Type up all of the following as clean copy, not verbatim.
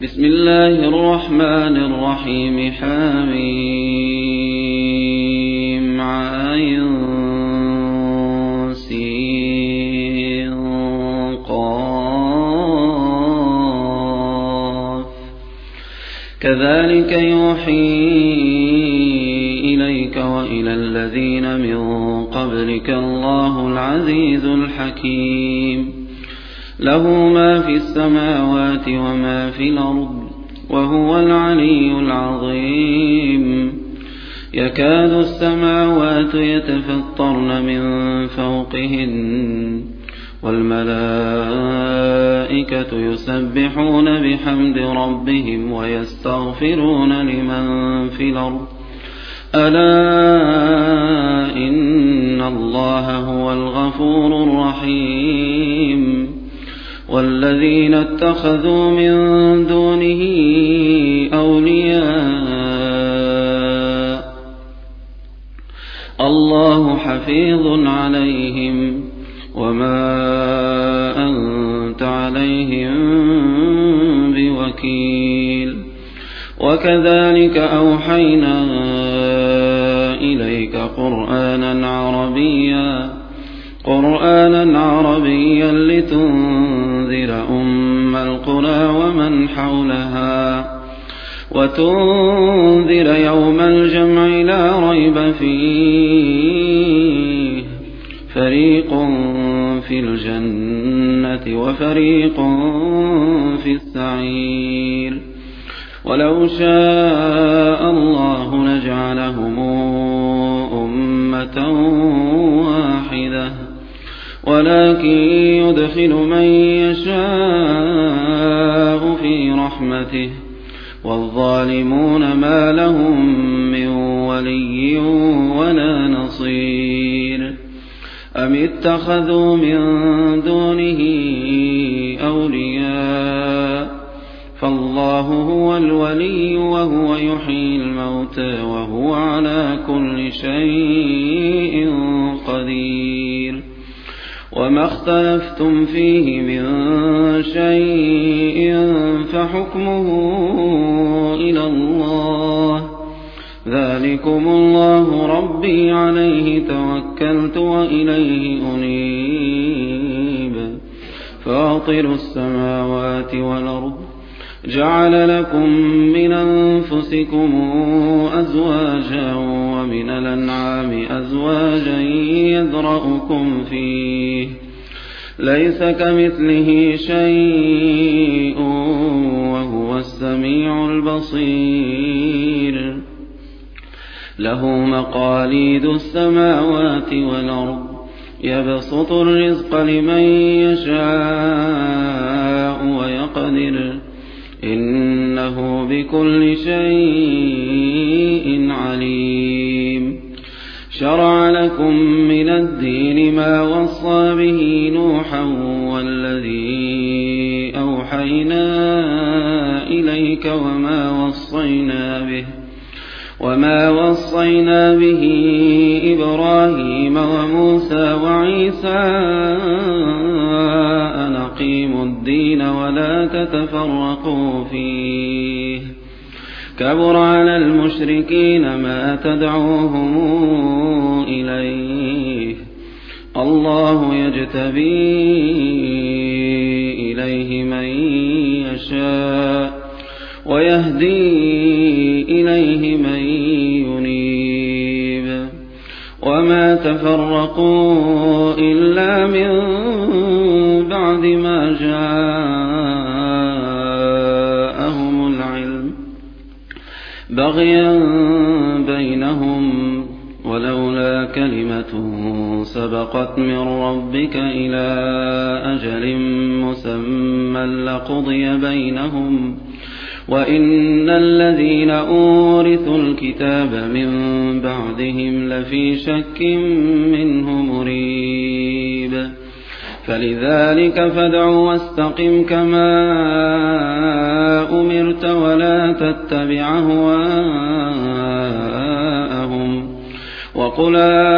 بسم الله الرحمن الرحيم حميم عين سين قاف كذلك يوحي إليك وإلى الذين من قبلك الله العزيز الحكيم له ما في السماوات وما في الأرض وهو العلي العظيم يكاد السماوات يتفطرن من فوقهن والملائكة يسبحون بحمد ربهم ويستغفرون لمن في الأرض ألا إن الله هو الغفور الرحيم والذين اتخذوا من دونه أولياء الله حفيظ عليهم وما أنت عليهم بوكيل وكذلك أوحينا إليك قرآنا عربيا لتنذر أم القرى ومن حولها وتنذر يوم الجمع لا ريب فيه فريق في الجنة وفريق في السعير ولو شاء الله لجعلهم أمة واحدة ولكن يدخل من يشاء في رحمته والظالمون ما لهم من ولي ولا نصير أم اتخذوا من دونه أولياء فالله هو الولي وهو يحيي الموتى وهو على كل شيء قدير وما اختلفتم فيه من شيء فحكمه إلى الله ذلكم الله ربي عليه توكلت وإليه أنيب فاطر السماوات والأرض جعل لكم من أنفسكم أزواجا ومن الأنعام أزواجا يذرأكم فيه ليس كمثله شيء وهو السميع البصير له مقاليد السماوات والأرض يبسط الرزق لمن يشاء ويقدر إنه بكل شيء عليم شرع لكم من الدين ما وصى به نوحا والذي أوحينا إليك وما وصينا به إبراهيم وموسى وعيسى أن أقيموا الدين ولا تتفرقوا فيه كبر على المشركين ما تدعوهم إليه الله يجتبي إليه من يشاء ويهدي إليه من ينيب وما تفرقوا إلا من بعد ما جاءهم العلم بغيا بينهم ولولا كلمة سبقت من ربك إلى أجل مسمى لقضي بينهم وإن الذين أورثوا الكتاب من بعدهم لفي شك منه مريب فلذلك فادع واستقم كما أمرت ولا تتبع أهواءهم وقل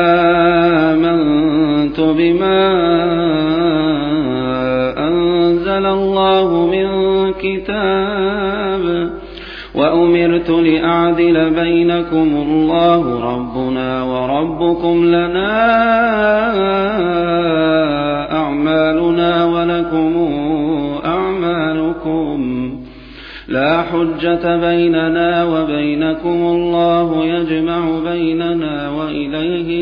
آمنت بما أنزل الله من كتاب الكتاب وأمرت لأعدل بينكم الله ربنا وربكم لنا أعمالنا ولكم أعمالكم لا حجة بيننا وبينكم الله يجمع بيننا وإليه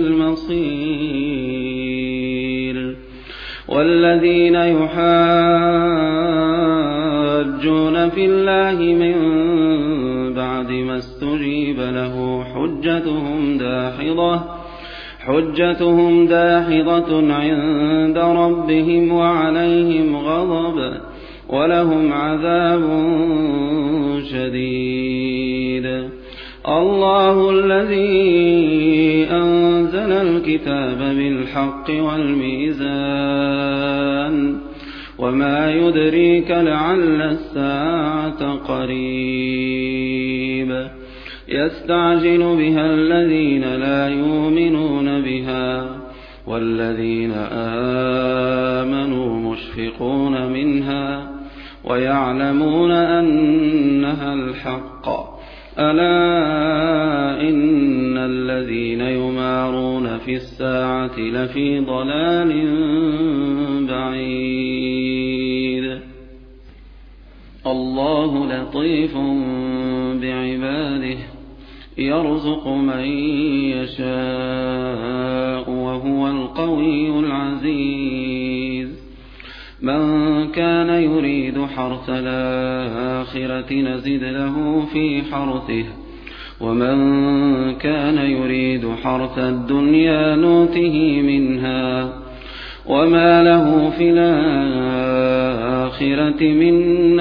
المصير والذين يحاجون في الله من بعد ما استجيب له حجتهم داحضة عند ربهم وعليهم غضب ولهم عذاب شديد الله الذي أنزل الكتاب بالحق والميزان وما يدريك لعل الساعة قريب يستعجل بها الذين لا يؤمنون بها والذين آمنوا مشفقون منها ويعلمون أنها الحق ألا إن الذين يمارون في الساعة لفي ضلال بعيد الله لطيف بعباده يرزق من يشاء وهو القوي العزيز من كان يريد حرث الآخرة نزد له في حرثه ومن كان يريد حرث الدنيا نوته منها وما له في الآخرة من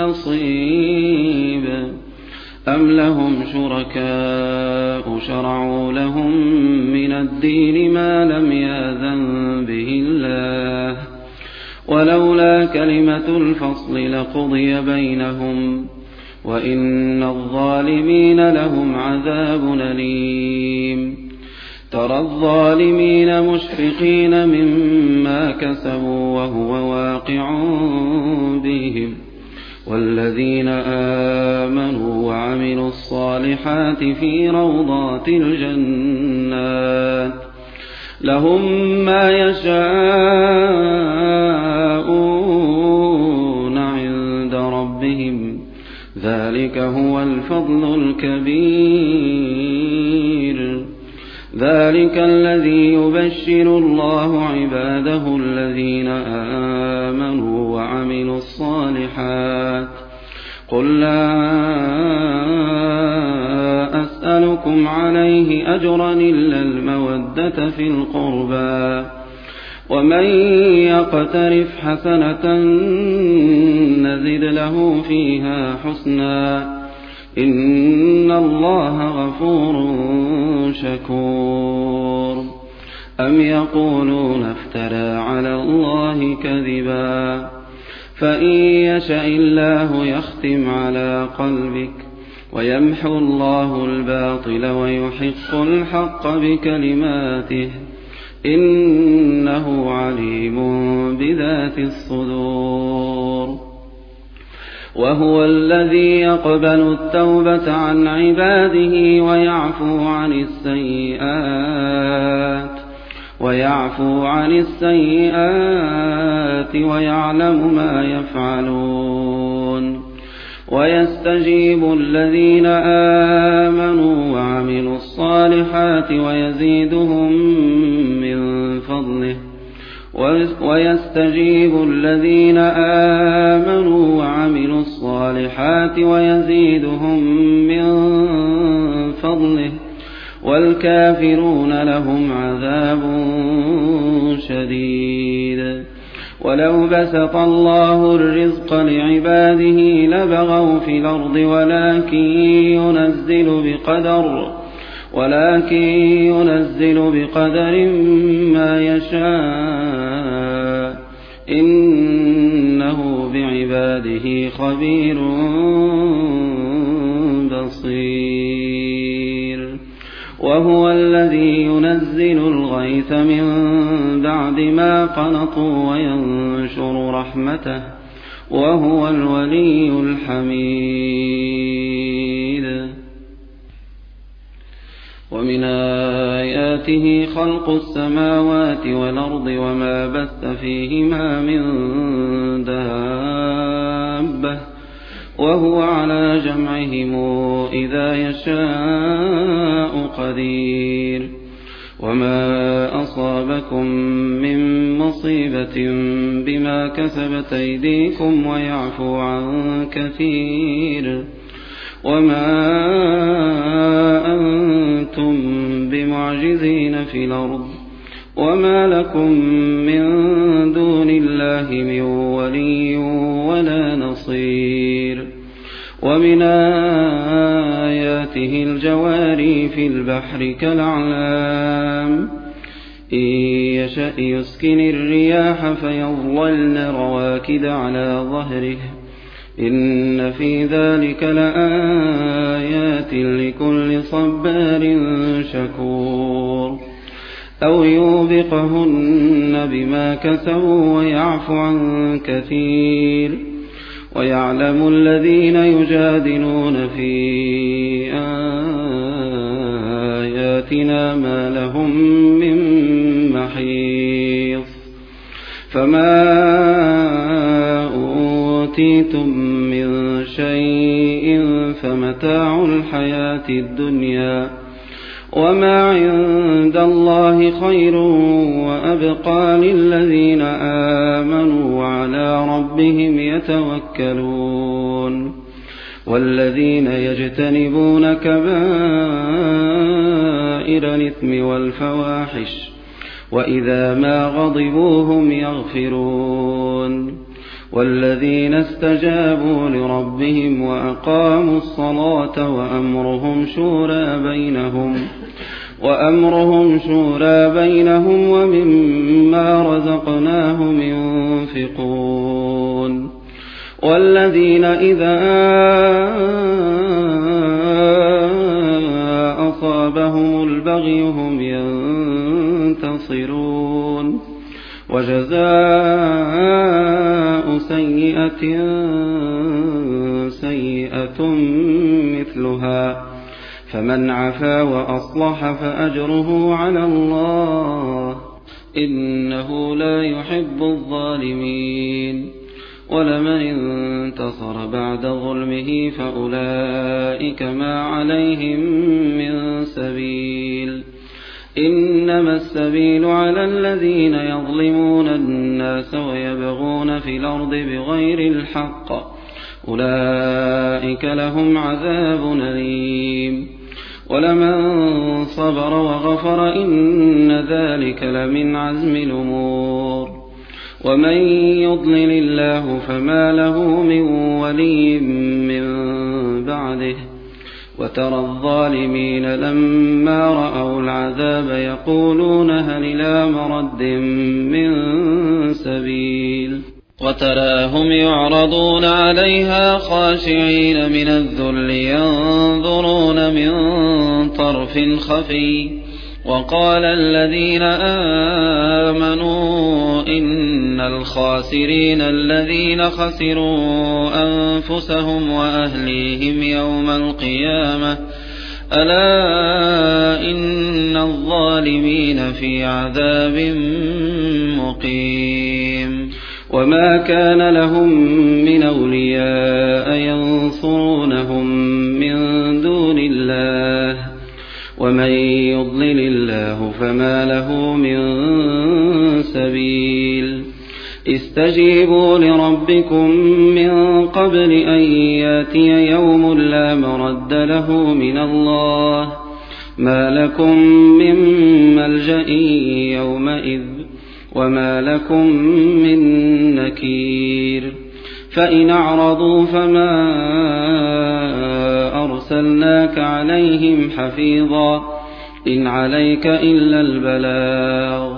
نصيب أم لهم شركاء شرعوا لهم من الدين ما لم يأذن به الله ولولا كلمة الفصل لقضي بينهم وإن الظالمين لهم عذاب أليم ترى الظالمين مشفقين مما كسبوا وهو واقع بهم والذين آمنوا وعملوا الصالحات في روضات الجنات لهم ما يشاءون عند ربهم ذلك هو الفضل الكبير ذلك الذي يبشر الله عباده الذين آمنوا وعملوا الصالحات قل لا أسألكم عليه أجرا إلا المودة في القربى ومن يقترف حسنة نزد له فيها حسنا إن الله غفور شكور أم يقولون افترى على الله كذبا فإن يشاء الله يختم على قلبك ويمحو الله الباطل ويحق الحق بكلماته إنه عليم بذات الصدور وهو الذي يقبل التوبة عن عباده ويعفو عن السيئات ويعلم ما يفعلون ويستجيب الذين آمنوا وعملوا الصالحات ويزيدهم من فضله والكافرون لهم عذاب شديد ولو بسط الله الرزق لعباده لبغوا في الأرض ولكن ينزل بقدر ما يشاء إنه بعباده خبير بصير وهو الذي ينزل الغيث من بعد ما قنطوا وينشر رحمته وهو الولي الحميد. ومن آياته خلق السماوات والأرض وما بث فيهما من دابة وهو على جمعهم إذا يشاء قدير. وما أصابكم من مصيبة بما كسبت أيديكم ويعفو عن كثير. وما أنتم بمعجزين في الأرض وما لكم من دون الله من ولي ولا نصير. ومن آياته الجواري في البحر كالأعلام إن يشأ يسكن الرياح فيظللن رواكد على ظهره إن في ذلك لآيات لكل صبار شكور. أو يوبقهن بما كسبوا ويعفو عن كثير. ويعلم الذين يجادلون في آياتنا ما لهم من محيص. فما أوتيتم من شيء فمتاع الحياة الدنيا وما عند الله خير وأبقى للذين آمنوا وعلى ربهم يتوكلون. والذين يجتنبون كبائر الإثم والفواحش وإذا ما غضبوا هم يغفرون. والذين استجابوا لربهم وأقاموا الصلاة وأمرهم شورى بينهم ومما رزقناهم ينفقون. والذين إذا أصابهم البغي هم ينتصرون. وجزاء سيئة مثلها فمن عفا وأصلح فأجره على الله إنه لا يحب الظالمين. ولمن انتصر بعد ظلمه فأولئك ما عليهم من سبيل. إنما السبيل على الذين يظلمون الناس ويبغون في الأرض بغير الحق أولئك لهم عذاب أليم. ولمن صبر وغفر إن ذلك لمن عزم الأمور. ومن يضلل الله فما له من ولي من بعده. وترى الظالمين لما رأوا العذاب يقولون هل إلى مرد من سبيل. وتراهم يعرضون عليها خاشعين من الذل ينظرون من طرف خفي. وقال الذين آمنوا إن الخاسرين الذين خسروا أنفسهم وأهليهم يوم القيامة ألا إن الظالمين في عذاب مقيم. وما كان لهم من أولياء ينصرونهم من دون الله ومن يضلل الله فما له من سبيل. استجيبوا لربكم من قبل أن ياتي يوم لا مرد له من الله ما لكم من ملجأ يومئذ وما لكم من نكير. فإن أعرضوا فما أرسلناك عليهم حفيظا إن عليك إلا البلاغ.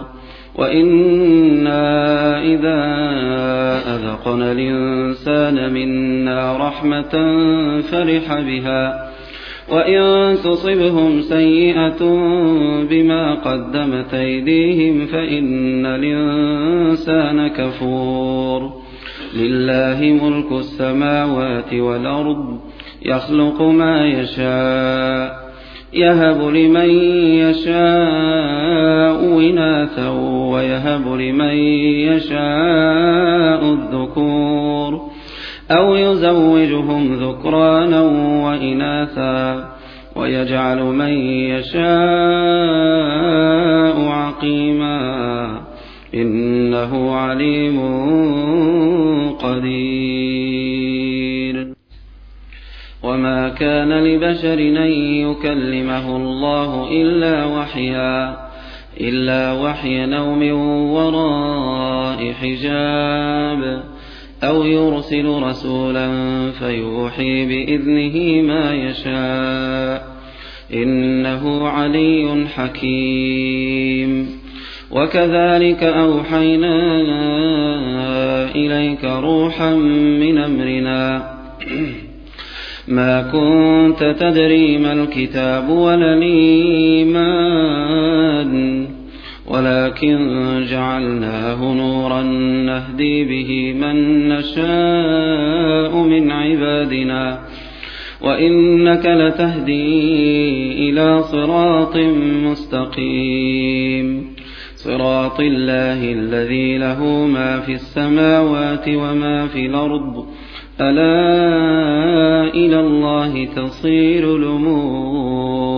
وإنا إذا أذقنا الإنسان منا رحمة فرح بها وإن تصبهم سيئة بما قدمت أيديهم فإن الإنسان كفور. لله ملك السماوات والأرض يخلق ما يشاء يهب لمن يشاء إناثا ويهب لمن يشاء الذكور أو يزوجهم ذكرانا وإناثا ويجعل من يشاء عقيما إنه عليم قدير. وما كان لبشر أن يكلمه الله إلا وحيا أو من وراء حجاب أو يرسل رسولا فيوحي بإذنه ما يشاء إنه علي حكيم. وكذلك أوحينا إليك روحا من أمرنا ما كنت تدري ما الكتاب ولا الإيمان ولكن جعلناه نورا نهدي به من نشاء من عبادنا وإنك لتهدي إلى صراط مستقيم صراط الله الذي له ما في السماوات وما في الأرض ألا إلى الله تصير الأمور.